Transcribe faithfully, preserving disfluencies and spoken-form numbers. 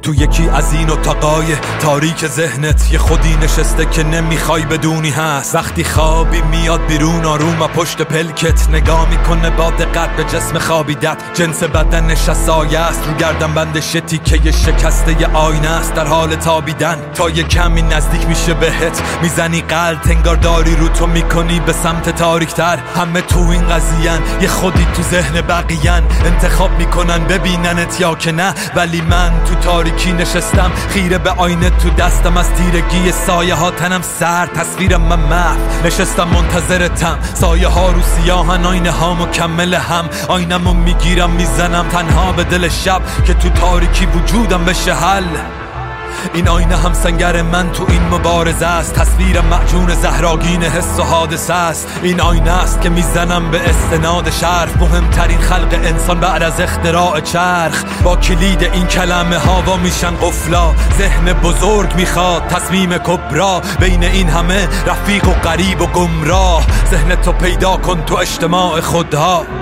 تو یکی از این اتاقای تاریک ذهنت یه خودی نشسته که نمیخوای بدونی هست. وقتی خوابی میاد بیرون آروم و پشت پلکت نگاه میکنه با دقت به جسم خوابیدت. جنس بدنش از سایه است رو گردن بند شتی که یه شکسته یه آینه است در حال تابیدن. تا یه کمی نزدیک میشه بهت میزنی قلب، انگار داری رو تو میکنی به سمت تاریکتر. همه تو این قضیه‌ن، یه خودی تو ذهن بقیه‌ن، انتخاب میکنن ببیننت یا که نه. ولی من تو تاریکی نشستم خیره به آینه تو دستم، از تیرگی سایه ها تنم سرد، تصویرم من محو. نشستم منتظرتم، سایه ها رو سیاهن، آینه ها مکمل هم. آینمو میگیرم میزنم تنها به دل شب که تو تاریکی وجودم بشه حل. این آینه هم سنگر من تو این مبارزه است، تصویر معجون زهراگین حس و حادثه است. این آینه است که میزنم به استناد شرف، مهمترین خلق انسان بعد از اختراع چرخ. با کلید این کلمه ها و میشن قفلا، ذهن بزرگ میخواد تصمیم کبرا. بین این همه رفیق و غریب و گمراه، ذهن تو پیدا کن تو اجتماع خودها.